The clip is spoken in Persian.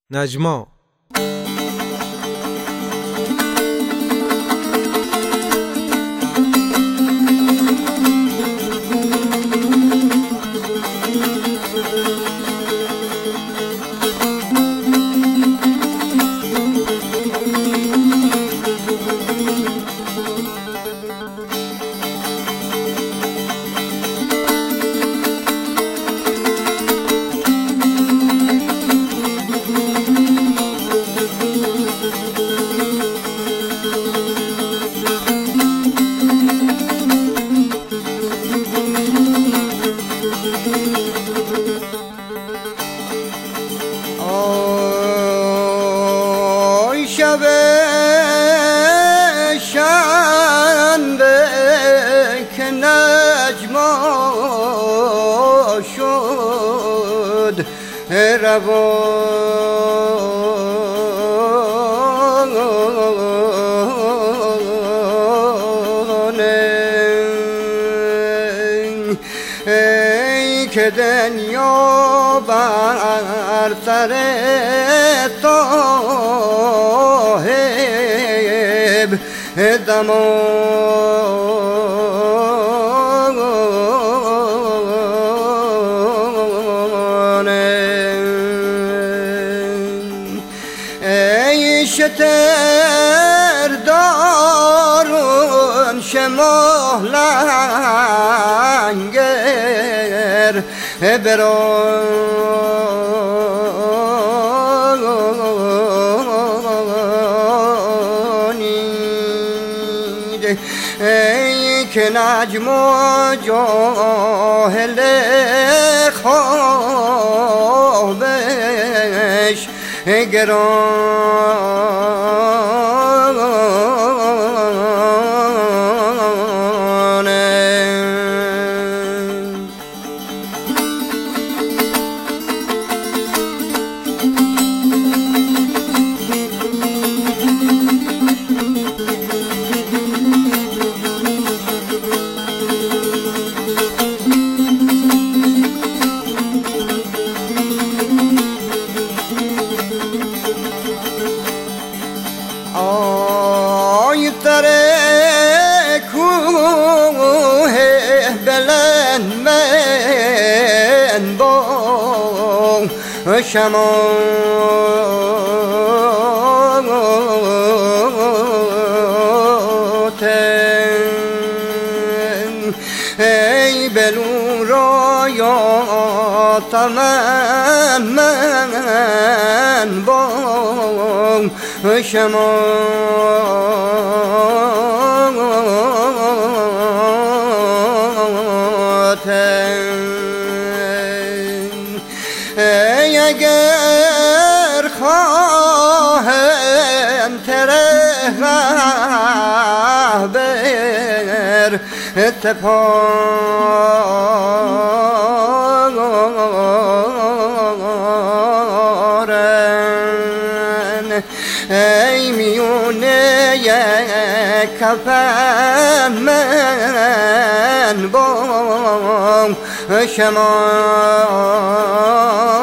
نجما آی شب شنبه که نجما شد روانه ای که دنیا بر سر صاحب زمانه ای شتر دارون شماه لنگر برانید ای که نجم و جاهل خوابش گرانه آی سر کوه بلند من با شماتم ای بلو را یا تمن من با شماتم ای اگر خواهم تره رهبر سپارن ای میونه یک کفن من با شما